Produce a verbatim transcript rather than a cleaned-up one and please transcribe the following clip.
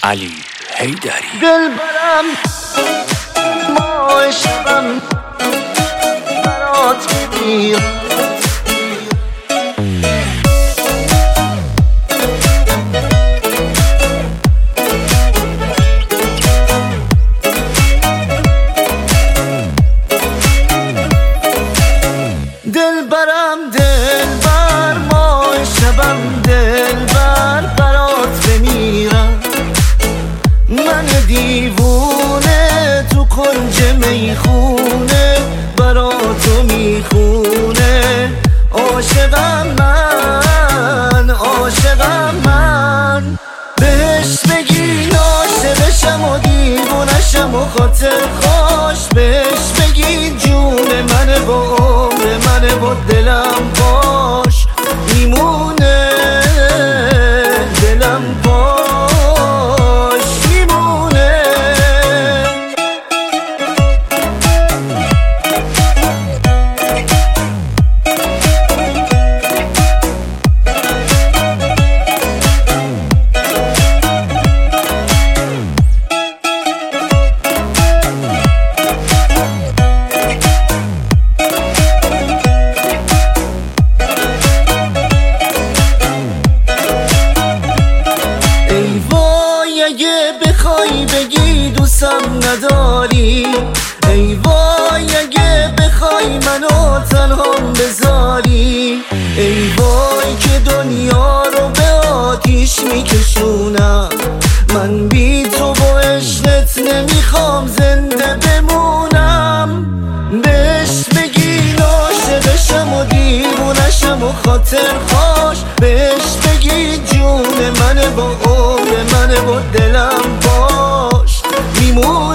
علی حیدری. دل برم ما عشقم برات می‌میرم، دل برم دل بر ما شبم دل بر برات بمیرم، من دیوونه تو کنج میخونه براتو میخونه، عاشقم من عاشقم من، بهش بگی عاشقشم و دیوونشم و خاطر خوش، بهش بگی جون منه و عمر منه و دلم باش میمونه، دلم باش میمونه. اگه بخوای بگی دوستم نداری، ای وای اگه بخوای منو تنهام بذاری، ای وای که دنیا رو به آتیش میکشونم، من بی تو با عشقت نمیخوام زنده بمونم، بهش بگی عاشقشم و دیوونشم و خاطر خوش، بهش بگی جون منه با عمر منه با دلم باش میمون.